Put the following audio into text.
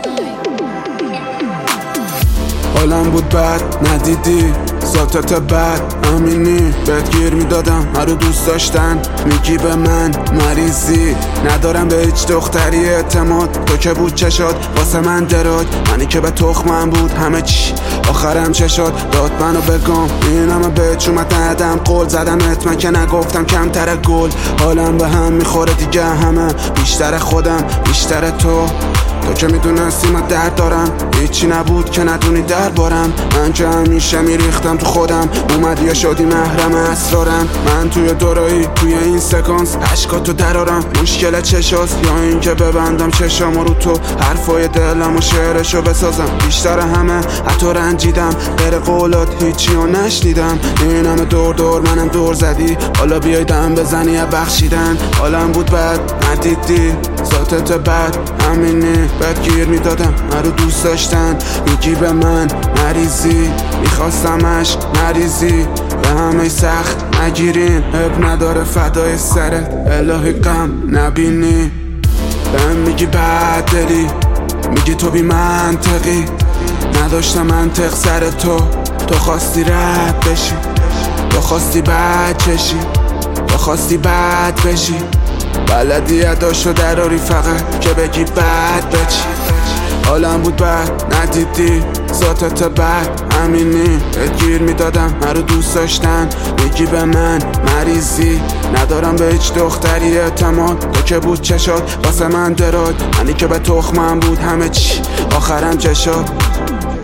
حالم بود بد ندیدی ذاتت بد امینی بهت گیر میدادم هرو دوست داشتن میگی به من مریضی ندارم به هیچ دختری اعتماد تو که بود چشات واسه من دراج منی که به تخمم بود همه چی آخرم چشات داد منو بگم این همه بهت اومد ندم قول زدم اتمن که نگفتم کمتر گل حالم به هم میخوره دیگه همه بیشتر خودم بیشتر تو که میدونستی من درد دارم هیچی نبود که ندونی دربارم من که همیشه میریختم تو خودم اومدی یا شدی محرم اسرارم من توی دورایی توی این سکانس عشقاتو درارم مشکل چشاست یا این که ببندم چشامو رو تو حرفای دلم و شعرشو بسازم بیشتر همه حتی رنجیدم غیر قولات هیچی رو نشنیدم این همه دور منم دور زدی حالا بیای دم بزنی یا بخشیدن حالم بود بد ندیدی ذاتت بد همینی بهت گیر میدادم هرو دوست داشتن میگی به من مریضی میخواستمش نریزی به همه سخت نگیرین اب نداره فدای سرت الهی غم نبینی بهم میگی بد دلی میگی تو بی منطقی نداشتم منطق سر تو خواستی رد بشی تو خواستی بد چشی تو خواستی بد بشی بلدی اداشو دراری فقط که بگی بد بچی حالم بود بد ندیدی ذاتت بد همینی بهت گیر میدادم هرو دوست داشتن میگی به من مریضی ندارم به هیچ دختری اعتماد تو که بود چشات واسه من دراج منی که به تخمم بود همه چی آخرم چشات